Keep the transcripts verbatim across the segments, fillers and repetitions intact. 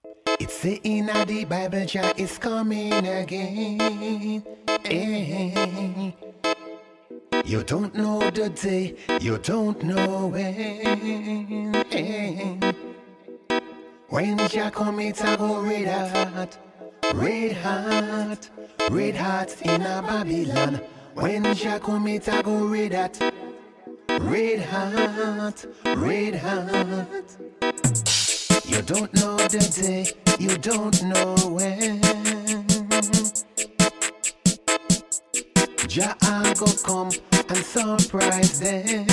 It's saying that the Bible Jah is coming again. Eh. You don't know the day, you don't know when. Eh. When Jah come, it a go red hot, red hot, red hot in a Babylon. When Jah come, it a go red hot, red hot, red hot. You don't know the day, you don't know when. Jah a go come and surprise them.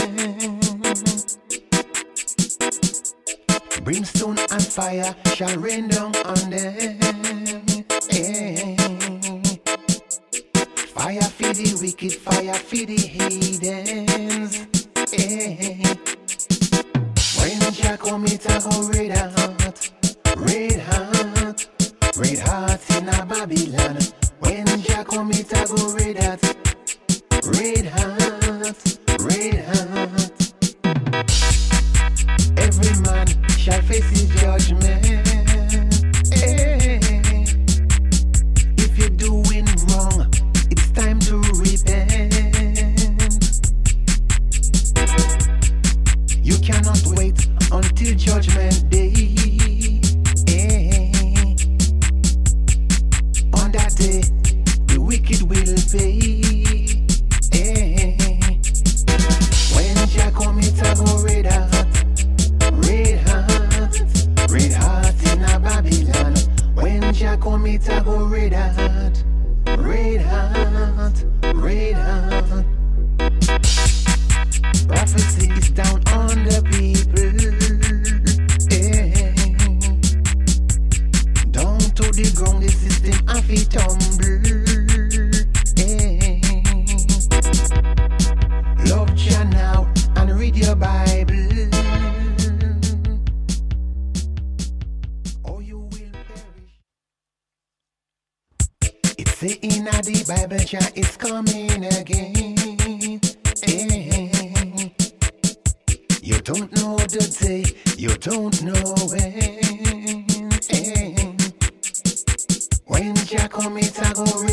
Brimstone and fire shall rain down on them. Eh. Fire for the wicked, fire for the heathens. Eh. When Jah come, it a go red hot, red hot, red hot in a Babylon. When Jah come, it a go red hot, red hot, red hot. Every man shall face his judgment. Hey. If you're doing wrong, it's time to repent. You cannot wait until judgment day. Hey. On that day, the wicked will pay. Hey. When Jah come, it a go red hot, red hot, red hot in a Babylon. When Jah come, it a go red hot, red hot, red hot. Prophecy is down on the people. Eh. Down to the ground, the system have it tumble. Eh. Love Jah now and read your Bible. Or you will perish. It's saying that the Bible Jah is coming again. Eh. You don't know the day, you don't know when. Eh. When Jah come, it a go